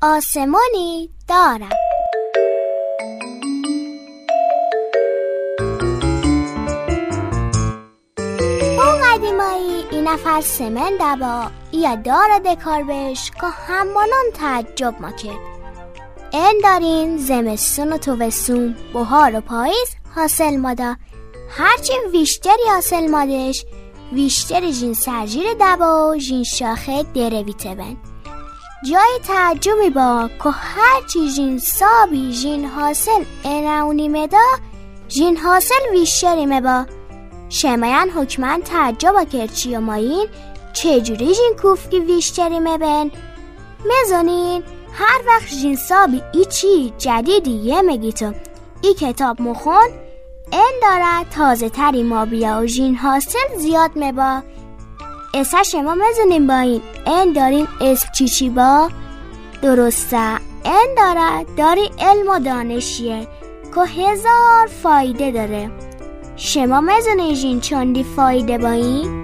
آسمانی دارم. اون قدیمایی این نفر سمن دبا یا داره دکار بش که همانان تعجب ما کرد. این دارین زمستون و توستون بهار و پاییز حاصل مادا. هرچی ویشتری حاصل مادش ویشتری جین سرجیر دبا و جین شاخه درویته بن. جای تعجبی با که هرچی جین سابی جین حاصل ایناونی مدا جین حاصل ویشتری مبا. شمایان حکمان تعجب کرد چی و ماین چجوری جین کوفکی ویشتری مبن. مزانین هر وقت جین سابی ایچی جدیدی یه مگیتو ای کتاب مخون این داره تازه تری ما بیا و جین حاصل زیاد مبا. اسا شما مزونیم با این داریم اسم چی با؟ درسته این داری علم و دانشیه که 1000 فایده داره. شما مزونی جین چندی فایده با این؟